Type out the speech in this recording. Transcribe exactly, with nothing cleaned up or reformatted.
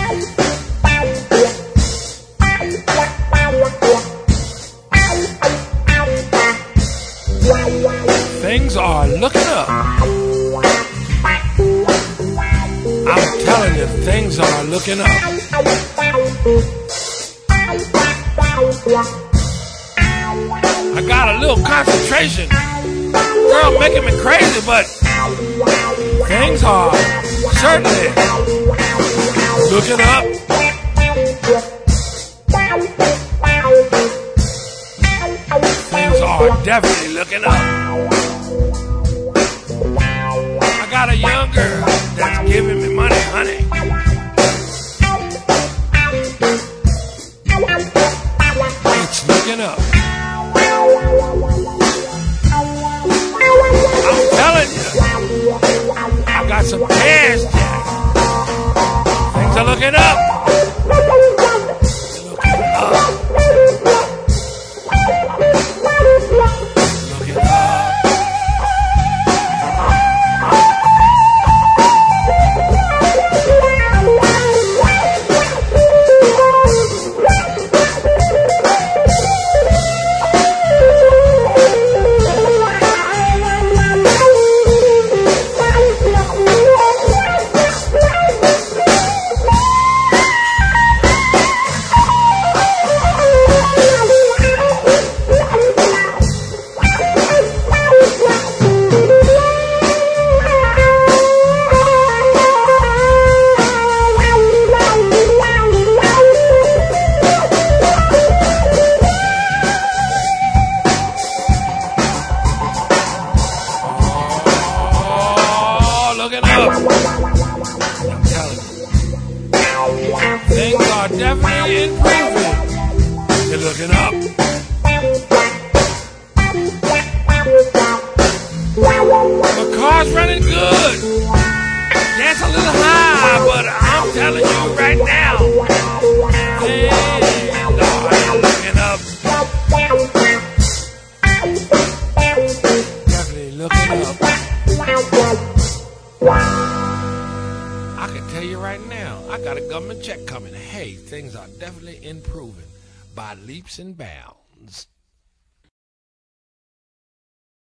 Things are looking up. I'm telling you, things are looking up. I got a little concentration. Girl making me crazy, but things are certainly looking up. Things are definitely looking up. I got a young girl that's giving me money, honey. It's looking up. I'm telling you, I got some cash, Jack. Things are looking up. Looking up. Looking up. Looking up. I'm telling you, things are definitely improving. They're looking up. The car's running good. That's a little high, but I'm telling you right now, things are looking up. Definitely looking up. I can tell you right now, I got a government check coming. Hey, things are definitely improving by leaps and bounds.